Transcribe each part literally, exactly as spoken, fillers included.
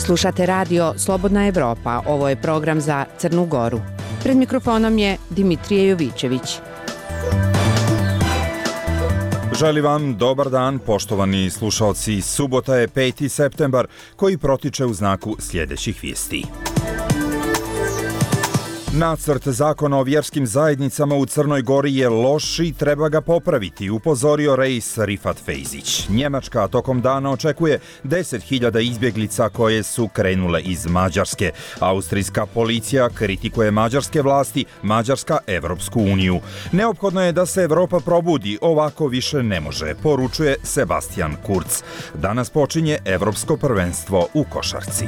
Slušate radio Slobodna Evropa, ovo je program za Crnu Goru. Pred mikrofonom je Dimitrije Jovićević. Želim vam dobar dan, poštovani slušalci. Subota je peti septembar, koji protiče u znaku sljedećih vijesti. Nacrt zakona o vjerskim zajednicama u Crnoj Gori je loš i treba ga popraviti, upozorio Reis Rifat Fejzić. Njemačka tokom dana očekuje deset hiljada izbjeglica koje su krenule iz Mađarske. Austrijska policija kritikuje mađarske vlasti, Mađarska Evropsku uniju. Neophodno je da se Evropa probudi, ovako više ne može, poručuje Sebastian Kurz. Danas počinje Evropsko prvenstvo u košarci.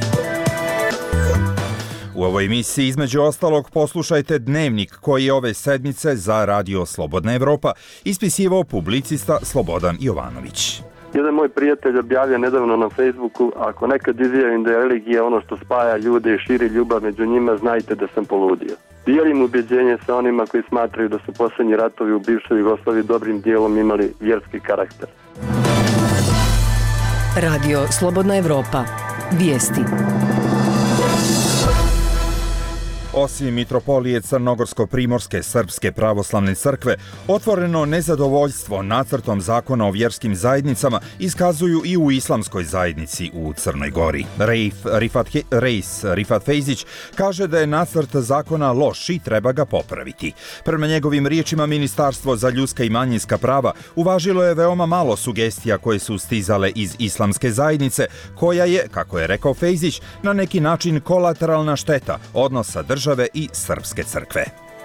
U ovoj emisiji između ostalog poslušajte dnevnik koji je ove sedmice za radio Slobodna Evropa ispisivao publicista Slobodan Jovanović. Jedan moj prijatelj objavio nedavno na Facebooku: ako nekad izjavim da je religija ono što spaja ljude i širi ljubav među njima, znajte da sam poludio. Dijelim ubjeđenje sa onima koji smatraju da su posljednji ratovi u bivšoj Jugoslaviji dobrim dijelom imali vjerski karakter. Radio Slobodna Evropa. Vijesti. Osim Mitropolije Crnogorsko-Primorske Srpske pravoslavne crkve, otvoreno nezadovoljstvo nacrtom zakona o vjerskim zajednicama iskazuju i u islamskoj zajednici u Crnoj Gori. Reif Rifat, Reis Rifat Fejzić kaže da je nacrt zakona loš i treba ga popraviti. Prema njegovim riječima, Ministarstvo za ljudska i manjinska prava uvažilo je veoma malo sugestija koje su stizale iz islamske zajednice, koja je, kako je rekao Fejzić, na neki način kolateralna šteta odnosa države države i Srpske crkve.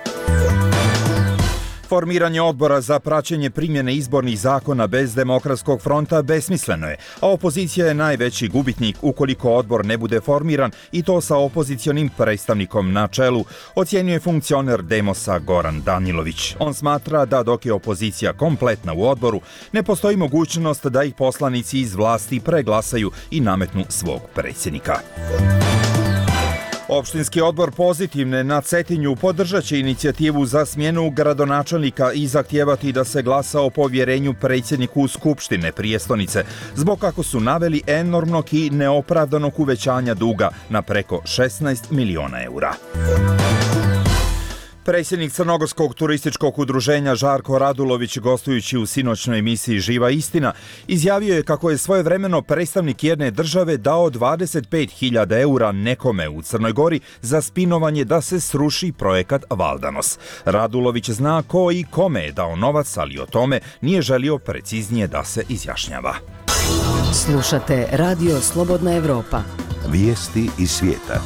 Formiranje odbora za praćenje primjene izbornih zakona bez Demokratskog fronta besmisleno je, a opozicija je najveći gubitnik ukoliko odbor ne bude formiran, i to sa opozicionim predstavnikom na čelu, ocjenjuje funkcioner Demosa Goran Danilović. On smatra da dok je opozicija kompletna u odboru, ne postoji mogućnost da ih poslanici iz vlasti preglasaju i nametnu svog predsjednika. Opštinski odbor Pozitivne na Cetinju podržat će inicijativu za smjenu gradonačelnika i zahtijevati da se glasa o povjerenju predsjedniku Skupštine prijestonice, zbog, kako su naveli, enormnog i neopravdanog uvećanja duga na preko šesnaest miliona eura. Predsjednik Crnogorskog turističkog udruženja Žarko Radulović, gostujući u sinoćnoj emisiji Živa istina, izjavio je kako je svojevremeno predstavnik jedne države dao dvadeset pet hiljada eura nekome u Crnoj Gori za spinovanje da se sruši projekat Valdanos. Radulović zna ko i kome je dao novac, ali o tome nije želio preciznije da se izjašnjava. Slušate radio Slobodna Evropa. Vijesti iz svijeta.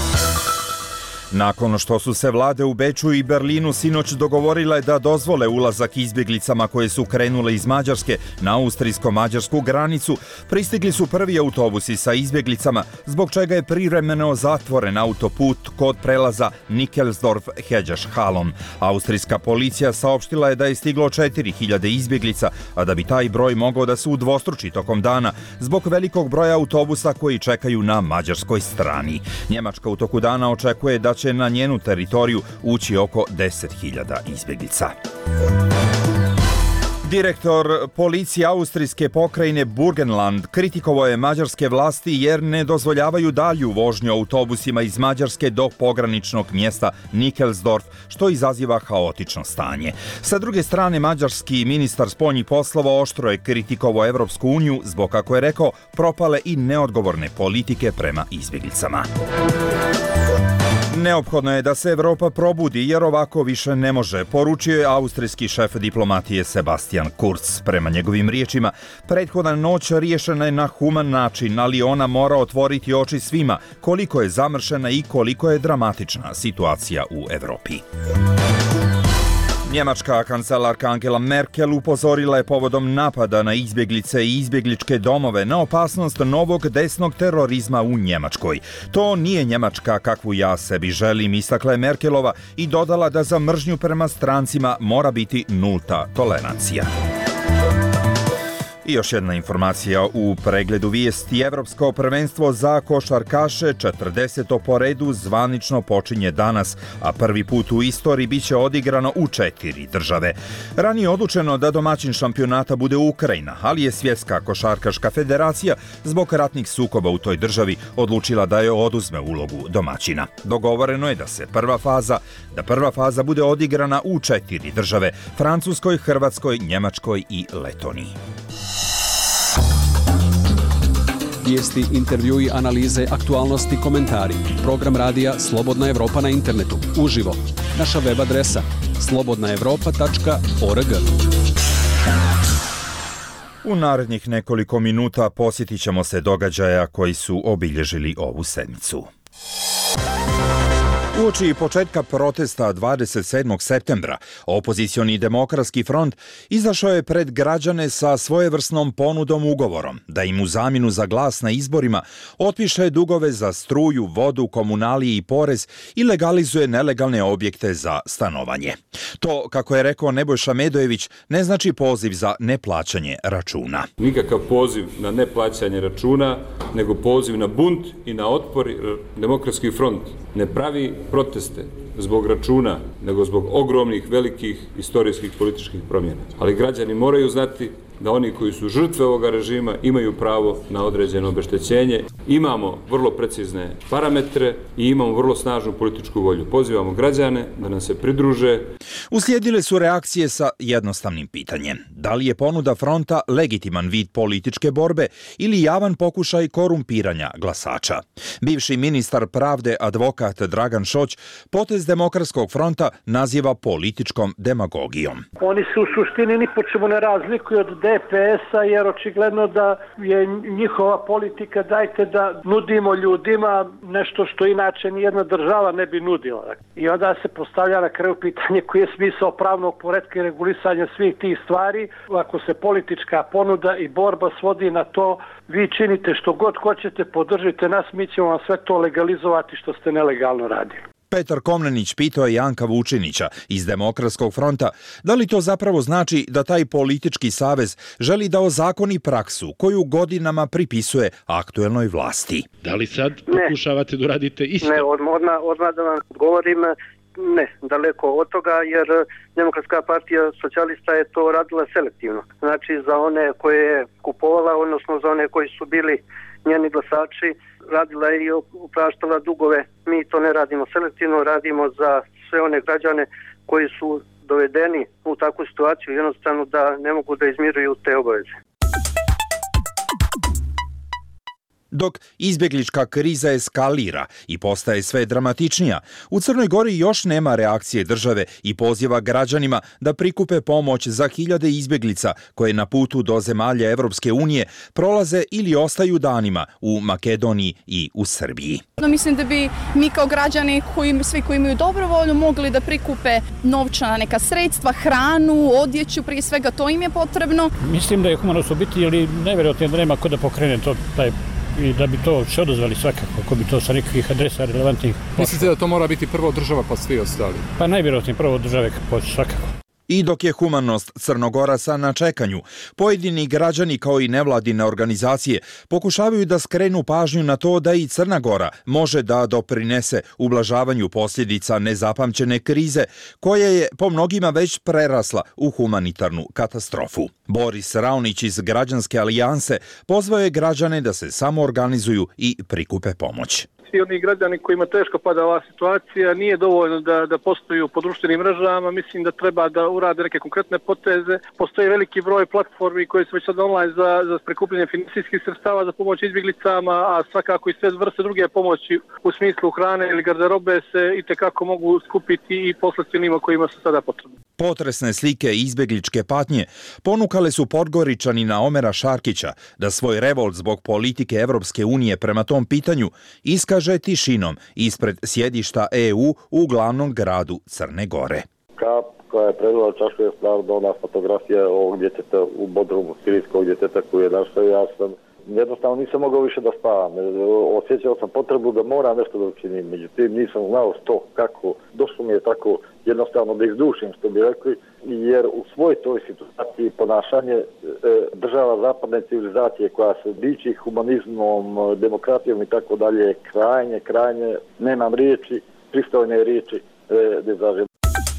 Nakon što su se vlade u Beču i Berlinu sinoć dogovorile da dozvole ulazak izbjeglicama koje su krenule iz Mađarske na austrijsko-mađarsku granicu, pristigli su prvi autobusi sa izbjeglicama, zbog čega je privremeno zatvoren autoput kod prelaza Nickelsdorf-Hedjaš-Halom. Austrijska policija saopštila je da je stiglo četiri hiljade izbjeglica, a da bi taj broj mogao da se udvostruči tokom dana zbog velikog broja autobusa koji čekaju na mađarskoj strani. Njemačka u toku dana očekuje da će na njenu teritoriju ući oko deset hiljada izbjeglica. Direktor policije austrijske pokrajine Burgenland kritikovao je mađarske vlasti jer ne dozvoljavaju dalju vožnju autobusima iz Mađarske do pograničnog mjesta Nickelsdorf, što izaziva haotično stanje. Sa druge strane, mađarski ministar spoljnih poslova oštro je kritikovao Evropsku uniju zbog, kako je rekao, propale i neodgovorne politike prema izbjeglicama. Neophodno je da se Evropa probudi jer ovako više ne može, poručio je austrijski šef diplomatije Sebastian Kurz. Prema njegovim riječima, prethodna noć riješena je na human način, ali ona mora otvoriti oči svima koliko je zamršena i koliko je dramatična situacija u Evropi. Njemačka kancelarka Angela Merkel upozorila je povodom napada na izbjeglice i izbjegličke domove na opasnost novog desnog terorizma u Njemačkoj. To nije Njemačka kakvu ja sebi želim, istakla je Merkelova i dodala da za mržnju prema strancima mora biti nulta tolerancija. I još jedna informacija u pregledu vijesti. Evropsko prvenstvo za košarkaše četrdeseto po redu zvanično počinje danas, a prvi put u istoriji biće odigrano u četiri države. Ranije odlučeno da domaćin šampionata bude Ukrajina, ali je Svjetska košarkaška federacija zbog ratnih sukoba u toj državi odlučila da je oduzme ulogu domaćina. Dogovoreno je da se prva faza, da prva faza bude odigrana u četiri države: Francuskoj, Hrvatskoj, Njemačkoj i Letoniji. Vijesti, intervjui, analize, aktualnosti, komentari. Program radija Slobodna Evropa na internetu. Uživo. Naša web adresa slobodna evropa tačka org. U narednih nekoliko minuta posjetit ćemo se događaja koji su obilježili ovu sedmicu. Uoči početka protesta dvadeset sedmog septembra, opozicioni Demokratski front izašao je pred građane sa svojevrsnom ponudom ugovorom da im u zamjenu za glas na izborima otpiše dugove za struju, vodu, komunalije i porez i legalizuje nelegalne objekte za stanovanje. To, kako je rekao Nebojša Medojević, ne znači poziv za neplaćanje računa. Nikakav poziv na neplaćanje računa, nego poziv na bunt i na otpor. Demokratski front ne pravi proteste zbog računa, nego zbog ogromnih, velikih istorijskih političkih promjena. Ali građani moraju znati da oni koji su žrtve ovoga režima imaju pravo na određeno obeštećenje. Imamo vrlo precizne parametre i imamo vrlo snažnu političku volju. Pozivamo građane da nam se pridruže. Uslijedile su reakcije sa jednostavnim pitanjem: da li je ponuda fronta legitiman vid političke borbe ili javan pokušaj korumpiranja glasača? Bivši ministar pravde, advokat Dragan Šoć, potez Demokratskog fronta naziva političkom demagogijom. Oni se u suštini ni po čemu ne razlikuju od D P S-a, jer očigledno da je njihova politika dajte da nudimo ljudima nešto što inače nijedna država ne bi nudila. I onda se postavlja na kraju pitanje koji je smisao pravnog poretka i regulisanja svih tih stvari. Ako se politička ponuda i borba svodi na to, vi činite što god hoćete, podržite nas, mi ćemo vam sve to legalizovati što ste nelegalno radili. Petar Komnenić pitao je Janka Vučinića iz Demokratskog fronta da li to zapravo znači da taj politički savez želi da ozakoni praksu koju godinama pripisuje aktuelnoj vlasti. Da li sad pokušavate da uradite isto? Ne, odmah, odmah da vam govorim, ne, daleko od toga, jer Demokratska partija socijalista je to radila selektivno. Znači za one koje je kupovala, odnosno za one koji su bili njeni glasači, radila je i opraštala dugove. Mi to ne radimo selektivno, radimo za sve one građane koji su dovedeni u takvu situaciju jednostavno da ne mogu da izmiruju te obaveze. Dok izbjeglička kriza eskalira i postaje sve dramatičnija, u Crnoj Gori još nema reakcije države i poziva građanima da prikupe pomoć za hiljade izbjeglica koje na putu do zemalja Evropske unije prolaze ili ostaju danima u Makedoniji i u Srbiji. Mislim da bi mi kao građani, koji, svi koji imaju dobrovoljno, mogli da prikupe novčana neka sredstva, hranu, odjeću, prije svega to im je potrebno. Mislim da je humanost u biti, ali nevjerojatno da nema ko da pokrene to, taj i da bi to se odozvali svakako, ako bi to sa nekakvih adresa relevantnih. Mislite da to mora biti prvo država pa svi ostali? Pa najvjerojatnije prvo države svakako. I dok je humanost Crnogoraca na čekanju, pojedini građani kao i nevladine organizacije pokušavaju da skrenu pažnju na to da i Crna Gora može da doprinese ublažavanju posljedica nezapamćene krize koja je po mnogima već prerasla u humanitarnu katastrofu. Boris Raonić iz Građanske alijanse pozvao je građane da se samoorganizuju i prikupe pomoć. Svi oni građani kojima teško pada ova situacija, nije dovoljno da, da postoju po društvenim mrežama, mislim da treba da urade neke konkretne poteze. Postoji veliki broj platformi koji su već sad online za, za prikupljanje finansijskih sredstava za pomoć izbjeglicama, a svakako i sve vrste druge pomoći u smislu hrane ili garderobe se itekako mogu skupiti i poslati onima kojima su sada potrebni. Potresne slike izbjegličke patnje ponukale su Podgoričanina Omera Šarkića da svoj revolt zbog politike Evropske unije prema tom pitanju iskaže tišinom ispred sjedišta E U u glavnom gradu Crne Gore. Kap koja je predala čašu je stvarno ona fotografija ovog djeteta u Bodrumu, sirijskog djeteta koju je našao. Ja sam jednostavno nisam mogao više da spavam. Osjećao sam potrebu da moram nešto da učinim, međutim nisam znao što, kako. Došlo mi je tako jednostavno da izdušim, što bi rekli, jer u svoj toj situaciji ponašanje e, država zapadne civilizacije koja se diči humanizmom, demokratijom i tako dalje, krajnje, krajnje, nemam riječi, pristojne riječi e, da izražem.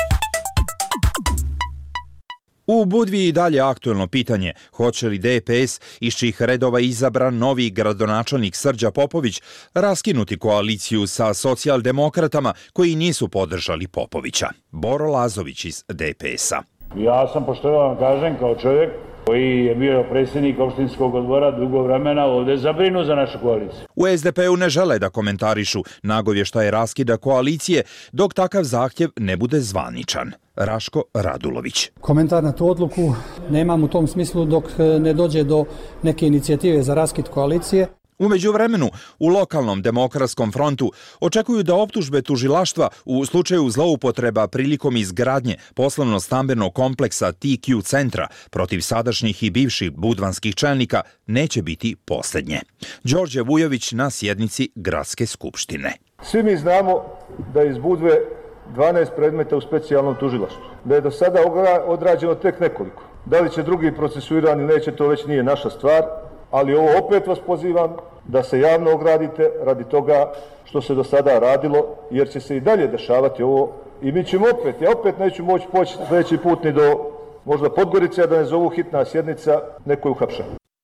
U Budvi i dalje aktuelno pitanje, hoće li D P S, iz čijih redova izabran novi gradonačelnik Srđa Popović, raskinuti koaliciju sa socijaldemokratama koji nisu podržali Popovića. Boro Lazović iz D P S-a. Ja sam, pošto vam kažem, kao čovjek koji je bio predsjednik opštinskog odbora dugo vremena, ovdje zabrinu za našu koaliciju. U S D P-u ne žele da komentarišu nagovještaje raskida koalicije dok takav zahtjev ne bude zvaničan. Raško Radulović. Komentar na tu odluku nemam u tom smislu dok ne dođe do neke inicijative za raskid koalicije. U međuvremenu, u lokalnom demokratskom frontu očekuju da optužbe tužilaštva u slučaju zloupotreba prilikom izgradnje poslovno-stambenog kompleksa T Q centra protiv sadašnjih i bivših budvanskih čelnika neće biti posljednje. Đorđe Vujović na sjednici Gradske skupštine. Svi mi znamo da iz Budve dvanaest predmeta u specijalnom tužilaštvu, da je do sada odrađeno tek nekoliko. Da li će drugi procesuirani neće, to već nije naša stvar, ali ovo opet vas pozivam da se javno ogradite radi toga što se do sada radilo, jer će se i dalje dešavati ovo i mi ćemo opet, ja opet neću moći poći sljedeći put ni do možda Podgorice, da ne zovu hitna sjednica, neko je uhapšen.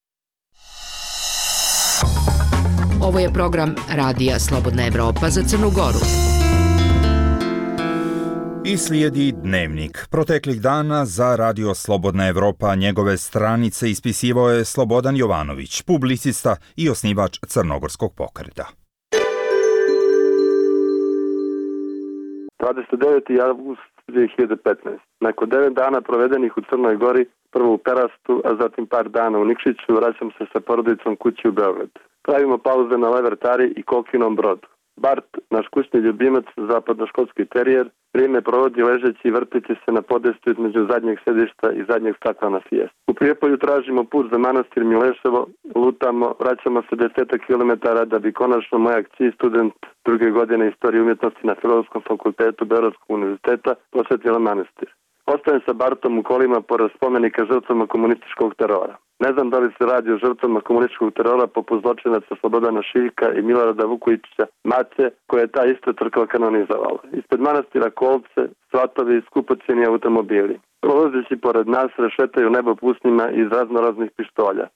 Ovo je program Radija Slobodna Evropa za Crnu Goru. I slijedi Dnevnik. Proteklih dana za Radio Slobodna Evropa njegove stranice ispisivao je Slobodan Jovanović, publicista i osnivač Crnogorskog pokreta. dvadeset deveti avgust dvije hiljade petnaeste. Nakon devet dana provedenih u Crnoj Gori, prvo u Perastu, a zatim par dana u Nikšiću, vraćam se sa porodicom kući u Beograd. Pravimo pauze na Levertari i Kolkinom Brodu. Bart, naš kućni ljubimac, zapadnoškolski terijer, vrijeme provodi ležeći i vrteći se na podestu između zadnjeg sedišta i zadnjeg stakla na Fijestu. U Prijepolju tražimo put za manastir Mileševo, lutamo, vraćamo se desetak kilometara da bi konačno moja kći, student druge godine istorije umjetnosti na Filozofskom fakultetu Beogradskog univerziteta, posjetila manastir. Ostajem sa Bartom u kolima pored spomenika žrtvama komunističkog terora. Ne znam da li se radi o žrtvama komunističkog terora poput zločinaca Slobodana Šiljka i Milorada Vukojičića Mace, koje je ta ista crkva kanonizovala. Ispred manastira kolce, svatovi i skupocjeni automobili. Prolazeći pored nas rešetaju nebo pusnjima iz raznoraznih pištolja.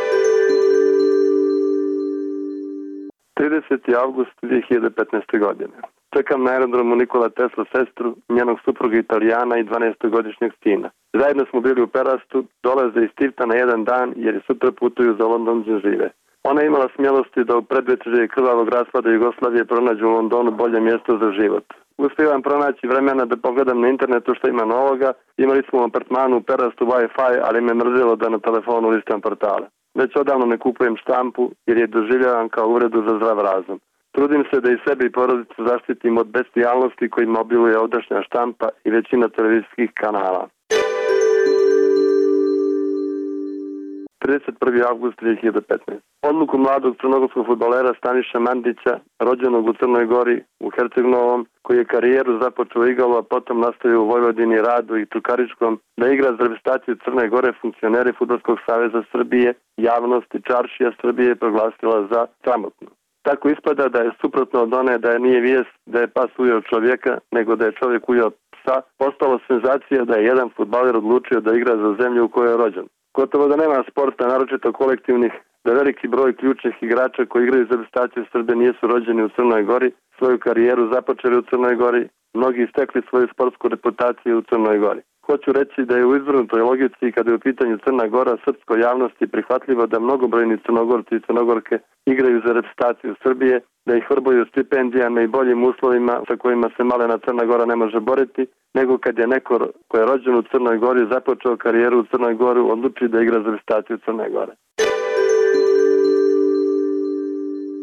trideseti avgust dvije hiljade petnaeste. godine. Čekam na aerodromu Nikola Tesla sestru, njenog supruga Italijana i dvanaestogodišnjeg sina. Zajedno smo bili u Perastu, dolaze iz Tivta na jedan dan jer je sutra putuju za London gdje žive. Ona je imala smjelosti da u predvečerje krvavog raspada Jugoslavije pronađu u Londonu bolje mjesto za život. Uspijevam pronaći vremena da pogledam na internetu što ima novoga. Imali smo u apartmanu u Perastu Wi-Fi, ali me mrzelo da na telefonu listam portale. Već odavno ne kupujem štampu jer je doživljavam kao uvredu za zdrav razum. Trudim se da i sebi i porodicu zaštitim od bestijalnosti kojima obiluje ovdašnja štampa i većina televizijskih kanala. trideset prvi avgust dvije hiljade petnaeste. Odluku mladog crnogorskog fudbalera Staniša Mandića, rođenog u Crnoj Gori, u Herceg-Novom, koji je karijeru započeo u Igalu, a potom nastavio u Vojvodini, Radu i Čukaričkom, da igra za reprezentaciju Crne Gore, funkcioneri Fudbalskog saveza Srbije, javnost i čaršija Srbije proglasila za sramotnu. Tako ispada da je suprotno od one da je nije vijest da je pas ujeo čovjeka, nego da je čovjek ujeo psa, postalo senzacija da je jedan fudbaler odlučio da igra za zemlju u kojoj je rođen. Gotovo da nema sporta, naročito kolektivnih, da veliki broj ključnih igrača koji igraju za reprezentaciju Srbije nisu rođeni u Crnoj Gori, svoju karijeru započeli u Crnoj Gori, mnogi istekli svoju sportsku reputaciju u Crnoj Gori. Hoću reći da je u izvrnutoj logici kada je u pitanju Crna Gora srpskoj javnosti prihvatljivo da mnogobrojni Crnogorci i Crnogorke igraju za reprezentaciju Srbije, da ih vrbuju stipendijama i boljim uslovima sa kojima se malena Crna Gora ne može boriti, nego kad je neko ko je rođen u Crnoj Gori započeo karijeru u Crnoj Gori odluči da igra za reprezentaciju Crne Gore.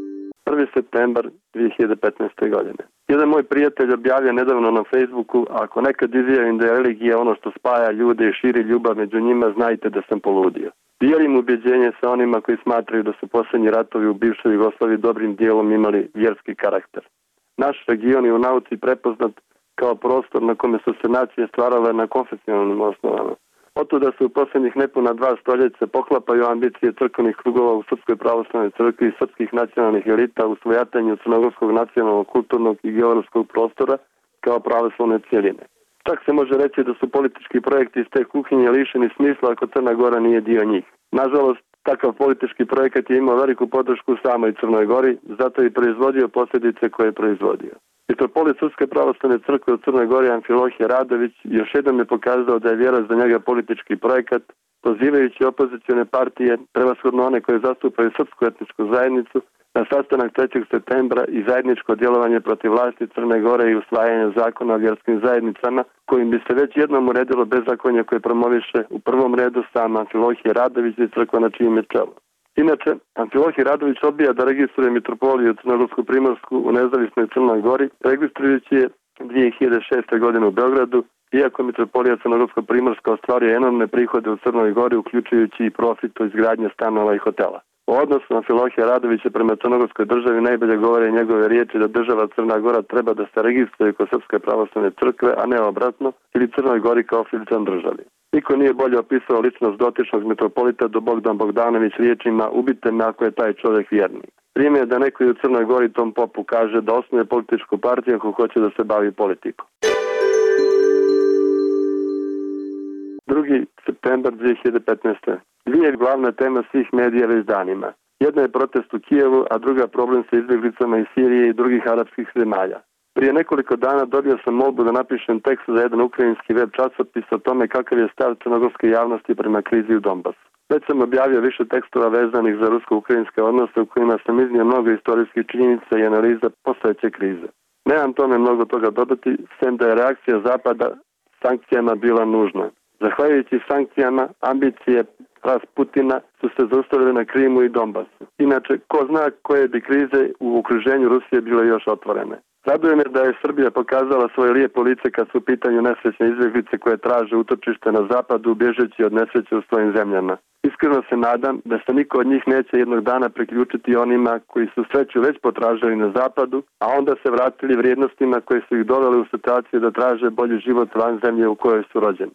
prvi septembar dvije hiljade petnaeste. godine. Jedan moj prijatelj objavio nedavno na Facebooku: ako nekad izjavim da je religija ono što spaja ljude i širi ljubav među njima, znajte da sam poludio. Dijelim ubjeđenje sa onima koji smatraju da su posljednji ratovi u bivšoj Jugoslaviji dobrim dijelom imali vjerski karakter. Naš region je u nauci prepoznat kao prostor na kome su se nacije stvarale na konfesionalnim osnovama. Otuda se u posljednjih nepuna dva stoljeća poklapaju ambicije crkvenih krugova u Srpskoj pravoslavnoj crkvi i srpskih nacionalnih elita u svojatanju crnogorskog nacionalnog, kulturnog i geografskog prostora kao pravoslavne cijeline. Čak se može reći da su politički projekti iz te kuhinje lišeni smisla ako Crna Gora nije dio njih. Nažalost, takav politički projekat je imao veliku podršku u samoj Crnoj Gori, zato je proizvodio posljedice koje je proizvodio. Mitropolit Srpske pravoslavne crkve u Crnoj Gori Amfilohije Radović još jednom je pokazao da je vjera za njega politički projekat, pozivajući opozicione partije, prevashodno one koje zastupaju srpsku etničku zajednicu, na sastanak trećeg septembra i zajedničko djelovanje protiv vlasti Crne Gore i usvajanje zakona o vjerskim zajednicama, kojim bi se već jednom uredilo bezakonje koje promoviše u prvom redu sam Amfilohije Radović i crkva na čijem je čelu. Inače, Amfilohije Radović odbija da registruje mitropoliju Crnogorsku Primorsku u nezavisnoj Crnoj Gori, registrujući je dvije hiljade šeste. godine u Beogradu, iako mitropolija Crnogorsko Primorska ostvaruje enormne prihode u Crnoj Gori, uključujući i profit od izgradnje stanova i hotela. U odnosu Amfilohija Radovića prema crnogorskoj državi najbolje govore njegove riječi da država Crna Gora treba da se registruje kod Srpske pravoslavne crkve, a ne obratno, ili Crnoj Gori kao filičan državi. Niko nije bolje opisao ličnost dotičnog mitropolita do Bogdan Bogdanović riječima: ubite me ako je taj čovjek vjernik. Vrijeme je da neko i u Crnoj Gori tom popu kaže da osnuje političku partiju ako hoće da se bavi politikom. drugi septembar dvije hiljade petnaeste. Dvije glavne teme svih medija već danima. Jedna je protest u Kijevu, a druga problem sa izbjeglicama iz Sirije i drugih arapskih zemalja. Prije nekoliko dana dobio sam molbu da napišem tekst za jedan ukrajinski web časopis o tome kakav je stav crnogorske javnosti prema krizi u Donbasu. Već sam objavio više tekstova vezanih za rusko-ukrajinske odnose u kojima sam iznio mnogo istorijskih činjenica i analiza postojeće krize. Nemam tome mnogo toga dodati, sem da je reakcija Zapada sankcijama bila nužna. Zahvaljujući sankcijama, ambicije ras Putina su se zaustavile na Krimu i Donbasu. Inače, ko zna koje bi krize u okruženju Rusije bile još otvorene. Raduje me da je Srbija pokazala svoje lijepo lice kad su u pitanju nesrećne izbjeglice koje traže utočište na zapadu, bježeći od nesreće u svojim zemljama. Iskreno se nadam da se niko od njih neće jednog dana priključiti onima koji su sreću već potražili na zapadu, a onda se vratili vrijednostima koje su ih dovele u situaciju da traže bolji život van zemlje u kojoj su rođeni.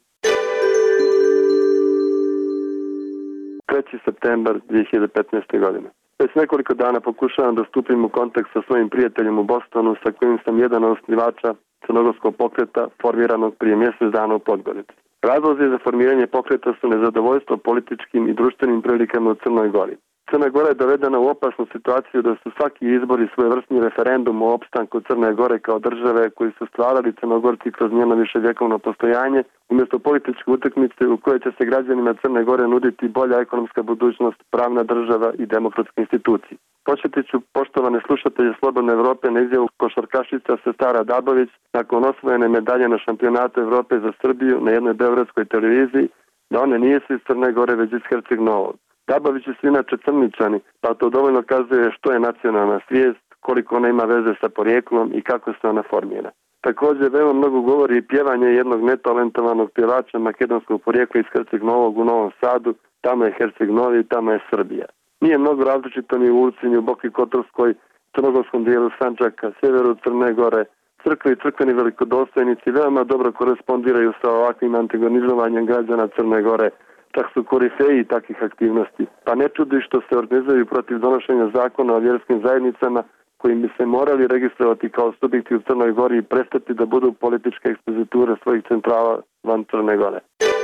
treći septembar dvije hiljade petnaeste. godine. Već nekoliko dana pokušavam da stupim u kontakt sa svojim prijateljem u Bostonu, sa kojim sam jedan od osnivača crnogorskog pokreta formiranog prije mjesec dana u Podgorici. Razlozi za formiranje pokreta su nezadovoljstvo političkim i društvenim prilikama u Crnoj Gori. Crna Gora je dovedena u opasnu situaciju da su svaki izbori svojevrsni referendum o opstanku Crne Gore kao države koji su stvarali Crnogorci kroz njeno viševjekovno postojanje, umjesto političke utakmice u kojoj će se građanima Crne Gore nuditi bolja ekonomska budućnost, pravna država i demokratske institucije. Početit ću, poštovane slušatelje Slobodne Evrope, na izjavu košarkašica Sestara Dabović nakon osvojene medalje na šampionatu Evrope za Srbiju na jednoj beogradskoj televiziji, da one nisu iz Crne Gore već iz Herceg Novog. Dabovići su inače Crničani, pa to dovoljno kazuje što je nacionalna svijest, koliko ona ima veze sa porijeklom i kako se ona formira. Također, veoma mnogo govori i pjevanje jednog netalentovanog pjevača makedonskog porijekla iz Herceg Novog u Novom Sadu, tamo je Herceg Novi, tamo je Srbija. Nije mnogo različito ni u Ulci, ni u Boki Kotorskoj, crnogorskom dijelu Sandžaka, sjeveru Crne Gore. Crkve i crkveni velikodostojnici veoma dobro korespondiraju sa ovakvim antagonizovanjem građana Crne Gore. Čak su korifeji takvih aktivnosti, pa ne čudi što se organizuju protiv donošenja zakona o vjerskim zajednicama kojim bi se morali registrovati kao subjekti u Crnoj Gori i prestati da budu političke ekspoziture svojih centrala van Crne Gore.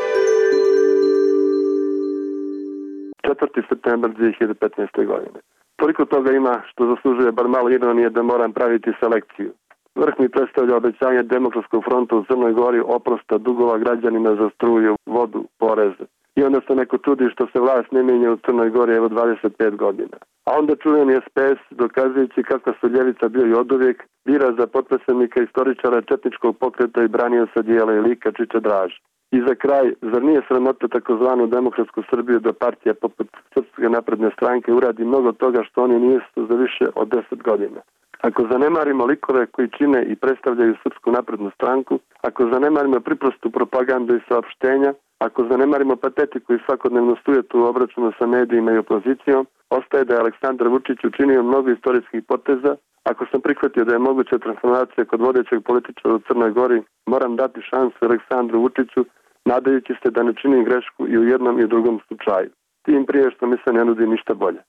četvrti septembar dvije hiljade petnaeste. godine. Toliko toga ima što zaslužuje bar malo ironije da moram praviti selekciju. Vrh mi predstavlja obećanje Demokratskog fronta u Crnoj Gori oprosta dugova građanima za struju, vodu, poreze. I onda se neko čudi što se vlast ne mijenja u Crnoj Gori evo dvadeset pet godina. A onda čuveni S P S, dokazujući kakva su ljevica bio i oduvijek, bira za potpredsjednika istoričara četničkog pokreta i branio se dijela i lika Čiče Draže. I za kraj, zar nije sramota takozvanu demokratsku Srbiju da partija poput Srpske napredne stranke uradi mnogo toga što oni nisu za više od deset godina? Ako zanemarimo likove koji čine i predstavljaju Srpsku naprednu stranku, ako zanemarimo priprostu propagandu i saopštenja, ako zanemarimo patetiku i svakodnevno sujetu u obračunu sa medijima i opozicijom, ostaje da je Aleksandar Vučić učinio mnogo istorijskih poteza. Ako sam prihvatio da je moguća transformacija kod vodećeg političara u Crnoj Gori, moram dati šansu Aleksandru Vučiću, nadajući se da ne činim grešku i u jednom i u drugom slučaju. Tim prije što mi se ne nudi ništa bolje.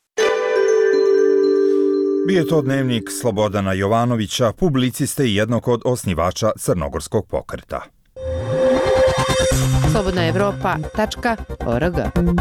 Bio je to dnevnik Slobodana Jovanovića, publiciste i jednog od osnivača Crnogorskog pokreta. slobodna evropa tačka org.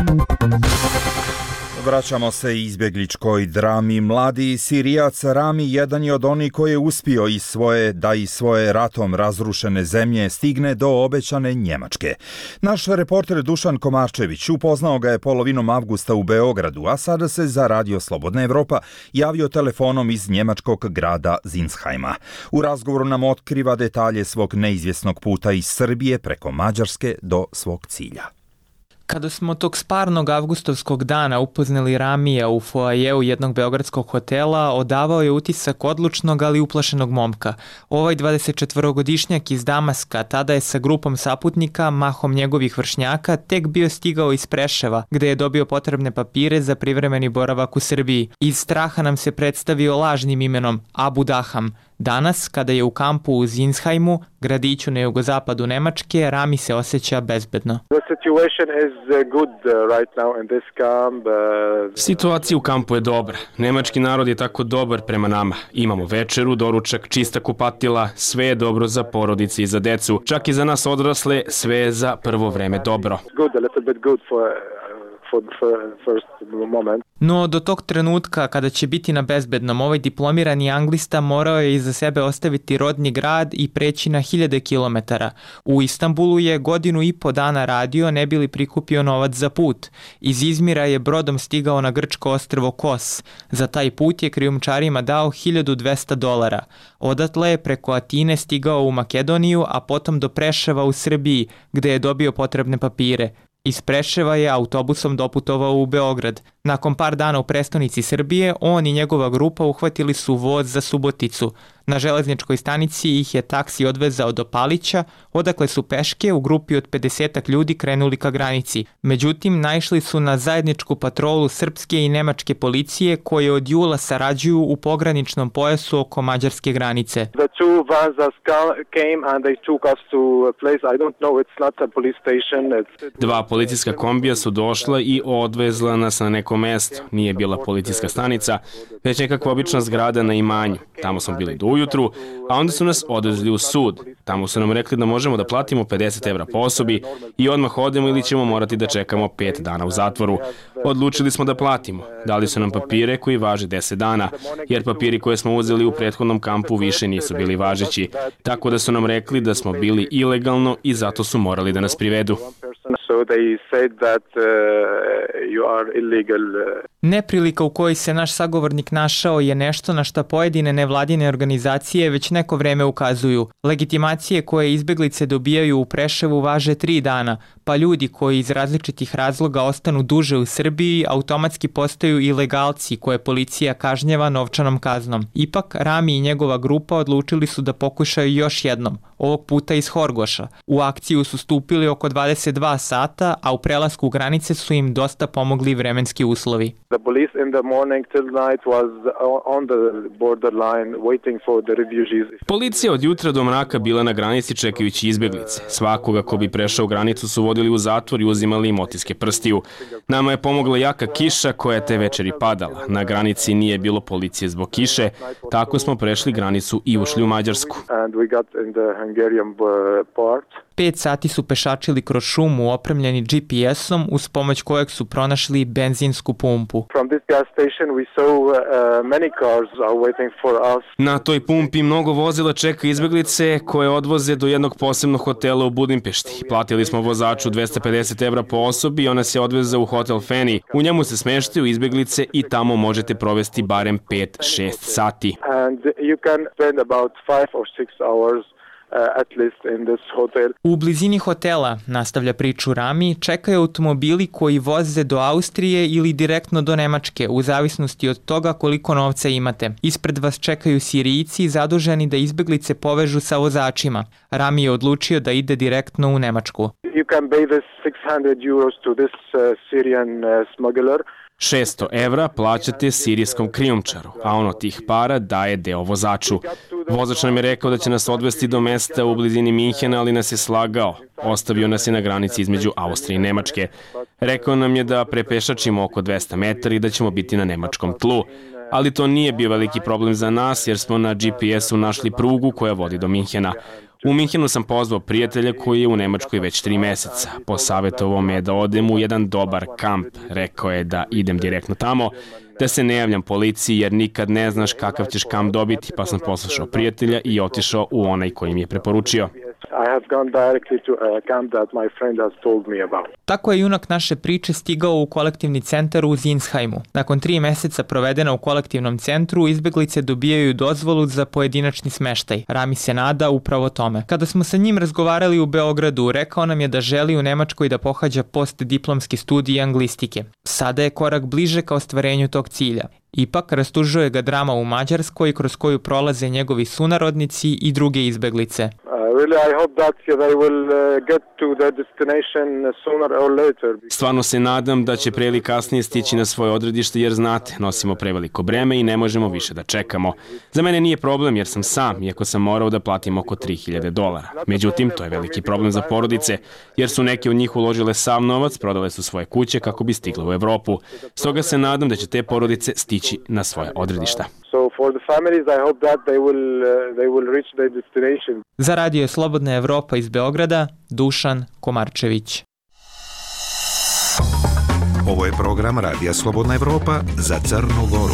Vraćamo se izbjegličkoj drami. Mladi Sirijac Rami jedan je od onih koji je uspio iz svoje, da iz svoje ratom razrušene zemlje stigne do obećane Njemačke. Naš reporter Dušan Komarčević upoznao ga je polovinom avgusta u Beogradu, a sada se za Radio Slobodna Evropa javio telefonom iz njemačkog grada Zinshajma. U razgovoru nam otkriva detalje svog neizvjesnog puta iz Srbije preko Mađarske do svog cilja. Kada smo tog sparnog avgustovskog dana upoznali Ramija u foajeu jednog beogradskog hotela, odavao je utisak odlučnog, ali uplašenog momka. Ovaj dvadesetčetvorogodišnjak iz Damaska tada je sa grupom saputnika, mahom njegovih vršnjaka, tek bio stigao iz Preševa, gde je dobio potrebne papire za privremeni boravak u Srbiji. Iz straha nam se predstavio lažnim imenom Abu Daham. Danas, kada je u kampu u Zinshajmu, gradiću na jugozapadu Nemačke, Rami se osjeća bezbedno. Situacija u kampu je dobra. Nemački narod je tako dobar prema nama. Imamo večeru, doručak, čista kupatila, sve je dobro za porodice i za decu. Čak i za nas odrasle, sve je za prvo vreme dobro. No, do tog trenutka kada će biti na bezbednom, ovaj diplomirani anglista morao je iza sebe ostaviti rodni grad i preći na hiljade kilometara. U Istanbulu je godinu i po dana radio, ne bi li prikupio novac za put. Iz Izmira je brodom stigao na grčko ostrvo Kos. Za taj put je krijumčarima dao hiljadu dvesta dolara. Odatle je preko Atine stigao u Makedoniju, a potom do Preševa u Srbiji, gde je dobio potrebne papire. Iz Preševa je autobusom doputovao u Beograd. Nakon par dana u prestonici Srbije, on i njegova grupa uhvatili su voz za Suboticu. Na železničkoj stanici ih je taksi odvezao do Palića, odakle su peške u grupi od pedesetak ljudi krenuli ka granici. Međutim, naišli su na zajedničku patrolu srpske i nemačke policije koje od jula sarađuju u pograničnom pojasu oko mađarske granice. Dva policijska kombija su došla i odvezla nas na neko mesto. Nije bila policijska stanica, već nekakva obična zgrada na imanju. Tamo smo bili do ujutru, a onda su nas odvezli u sud. Tamo su nam rekli da možemo da platimo pedeset evra po osobi i odmah odemo ili ćemo morati da čekamo pet dana u zatvoru. Odlučili smo da platimo. Dali su nam papire koji važe deset dana, jer papiri koje smo uzeli u prethodnom kampu više nisu bili važeći. Tako da su nam rekli da smo bili ilegalno i zato su morali da nas privedu. Neprilika u kojoj se naš sagovornik našao je nešto na šta pojedine nevladine organizacije već neko vreme ukazuju. Legitimacije koje izbeglice dobijaju u Preševu važe tri dana, pa ljudi koji iz različitih razloga ostanu duže u Srbiji automatski postaju ilegalci koje policija kažnjava novčanom kaznom. Ipak, Rami i njegova grupa odlučili su da pokušaju još jednom, ovog puta iz Horgoša. U akciju su stupili oko dvadeset dva sata, a u prelasku granice su im dosta pomogli vremenski uslovi. Policija od jutra do mraka bila na granici čekajući izbjeglice. Svakoga ko bi prešao granicu su vodili u zatvor i uzimali im otiske prstiju. Nama je pomogla jaka kiša koja je te večeri padala. Na granici nije bilo policije zbog kiše, tako smo prešli granicu i ušli u Mađarsku. Pet sati su pešačili kroz šumu opremljeni G P S-om uz pomoć kojeg su pronašli benzinsku pumpu. Na toj pumpi mnogo vozila čeka izbeglice koje odvoze do jednog posebnog hotela u Budimpešti. Platili smo vozaču dvesta pedeset evra po osobi i ona se odveze u hotel Feni. U njemu se smeštaju izbeglice i tamo možete provesti barem pet do šest sati. U blizini hotela, nastavlja priču Rami, čekaju automobili koji voze do Austrije ili direktno do Nemačke, u zavisnosti od toga koliko novca imate. Ispred vas čekaju Sirijci zaduženi da izbeglice povežu sa vozačima. Rami je odlučio da ide direktno u Nemačku. You can pay this six hundred euros to this uh, Syrian uh, smuggler. šesto evra plaćate sirijskom krijumčaru, a on od tih para daje deo vozaču. Vozač nam je rekao da će nas odvesti do mesta u blizini Minhena, ali nas je slagao. Ostavio nas je na granici između Austrije i Nemačke. Rekao nam je da prepešačimo oko dvesta metara i da ćemo biti na nemačkom tlu. Ali to nije bio veliki problem za nas jer smo na G P S-u našli prugu koja vodi do Minhena. U Minhenu sam pozvao prijatelja koji je u Nemačkoj već tri meseca. Posavjetovao me da odem u jedan dobar kamp. Rekao je da idem direktno tamo, da se ne javljam policiji jer nikad ne znaš kakav ćeš kamp dobiti, pa sam poslušao prijatelja i otišao u onaj koji mi je preporučio. Tako je junak naše priče stigao u kolektivni centar u Zinsheimu. Nakon tri meseca provedena u kolektivnom centru, izbeglice dobijaju dozvolu za pojedinačni smeštaj. Rami se nada upravo tome. Kada smo sa njim razgovarali u Beogradu, rekao nam je da želi u Nemačkoj da pohađa postdiplomski studij anglistike. Sada je korak bliže ka ostvarenju tog cilja. Ipak rastužuje ga drama u Mađarskoj kroz koju prolaze njegovi sunarodnici i druge izbeglice. Stvarno se nadam da će pre ili kasnije stići na svoje odredište jer znate, nosimo preveliko breme i ne možemo više da čekamo. Za mene nije problem jer sam sam, iako sam morao da platim oko tri hiljade dolara. Međutim, to je veliki problem za porodice jer su neke od njih uložile sav novac, prodale su svoje kuće kako bi stigle u Evropu. Stoga se nadam da će te porodice stići na svoje odredišta. Za radio Slobodna Evropa iz Beograda, Dušan Komarčević. Ovo je program Radija Slobodna Evropa za Crnu Goru.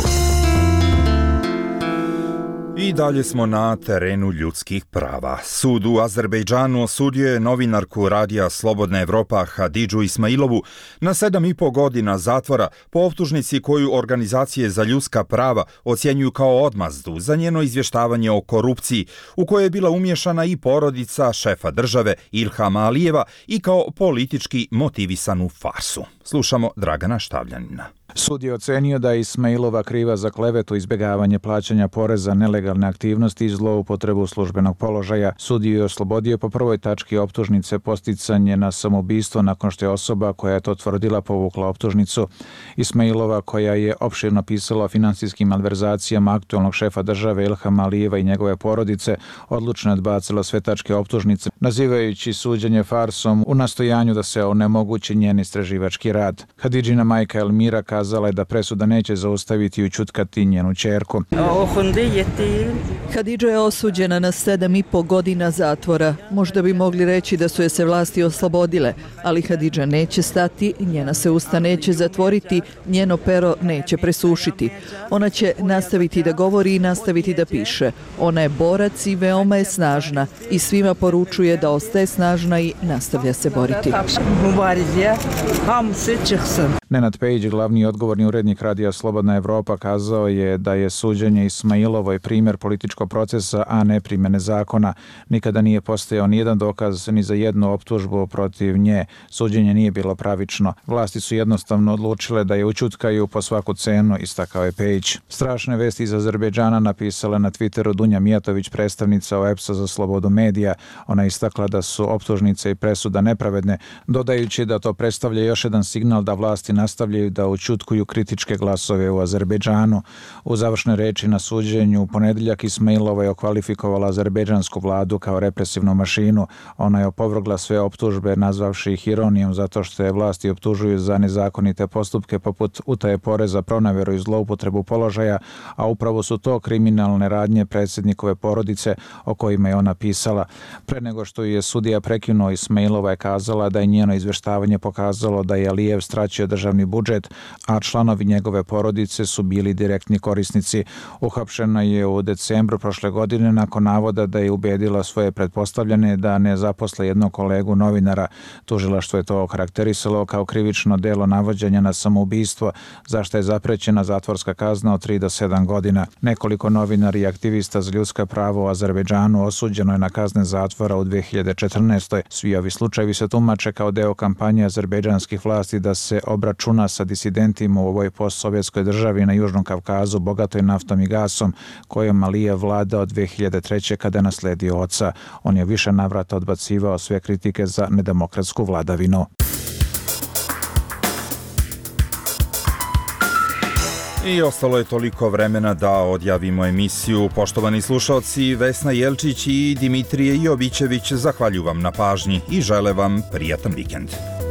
I dalje smo na terenu ljudskih prava. Sud u Azerbejdžanu osudio je novinarku Radija Slobodna Evropa Hadidžu Ismailovu na sedam i po godina zatvora po optužnici koju organizacije za ljudska prava ocjenjuju kao odmazdu za njeno izvještavanje o korupciji u kojoj je bila umješana i porodica šefa države Ilhama Alijeva i kao politički motivisanu farsu. Slušamo Dragana Štavljanina. Sud je ocenio da je Ismailova kriva za klevetu, izbjegavanje plaćanja poreza, nelegalne aktivnosti i zloupotrebu službenog položaja. Sud je oslobodio po prvoj tački optužnice posticanje na samoubistvo nakon što je osoba koja je to tvrdila povukla optužnicu. Ismailova, koja je opširno pisala o finansijskim malverzacijama aktualnog šefa države Ilhama Alijeva i njegove porodice, odlučno je odbacila sve tačke optužnice, nazivajući suđenje farsom u nastojanju da se onemogući njen istraživački rad. Hadidžina majka Elmira kazala je da presuda neće zaustaviti i ućutkati njenu ćerku. Hadidža je osuđena na sedam i po godina zatvora. Možda bi mogli reći da su je se vlasti oslobodile, ali Hadidža neće stati, njena se usta neće zatvoriti, njeno pero neće presušiti. Ona će nastaviti da govori i nastaviti da piše. Ona je borac i veoma je snažna i svima poručuje da ostaje snažna i nastavlja se boriti. Nenad Pejić, glavni odgovorni urednik Radija Slobodna Evropa, kazao je da je suđenje Ismailovoj primjer političkog procesa, a ne primjene zakona. Nikada nije postojao nijedan dokaz ni za jednu optužbu protiv nje. Suđenje nije bilo pravično. Vlasti su jednostavno odlučile da je ućutkaju po svaku cenu, istakao je Pejić. Strašne vesti iz Azerbejdžana napisala na Twitteru Dunja Mijatović, predstavnica O E P S-a za slobodu medija. Ona istakla da su optužnice i presuda nepravedne, dodajući da to predstavlja još jedan signal da vlasti nastavljaju da ućutkaju ućutkuju kritičke glasove u Azerbejdžanu. U završnoj reči na suđenju u ponedeljak Ismailova je okvalifikovala azerbejdžansku vladu kao represivnu mašinu. Ona je opovrgla sve optužbe nazvavši ih ironijom zato što je vlasti optužuju za nezakonite postupke poput utaje poreza, pronaveru i zloupotrebu položaja, a upravo su to kriminalne radnje predsjednikove porodice o kojima je ona pisala. Pre nego što je sudija prekinuo, Ismailova je kazala da je njeno izveštavanje pokazalo da je Alijev straćio državni budžet, a članovi njegove porodice su bili direktni korisnici. Uhapšena je u decembru prošle godine nakon navoda da je ubedila svoje pretpostavljene da ne zaposle jednog kolegu novinara. Tužilaštvo je to okarakterisalo kao krivično delo navođenja na samoubistvo, za što je zaprećena zatvorska kazna od tri do sedam godina. Nekoliko novinara i aktivista za ljudska prava u Azerbejdžanu osuđeno je na kazne zatvora u dve hiljade četrnaestoj. Svi ovi slučajevi se tumače kao deo kampanje azerbejdžanskih vlasti da se obračuna sa disidentima u ovoj postsovjetskoj državi na Južnom Kavkazu, bogatoj naftom i gasom, kojom Alijev vlada od dve hiljade treće kada je nasledio oca. On je više navrata odbacivao sve kritike za nedemokratsku vladavinu. I ostalo je toliko vremena da odjavimo emisiju. Poštovani slušalci, Vesna Jelčić i Dimitrije Jovićević zahvaljuju vam na pažnji i žele vam prijatan vikend.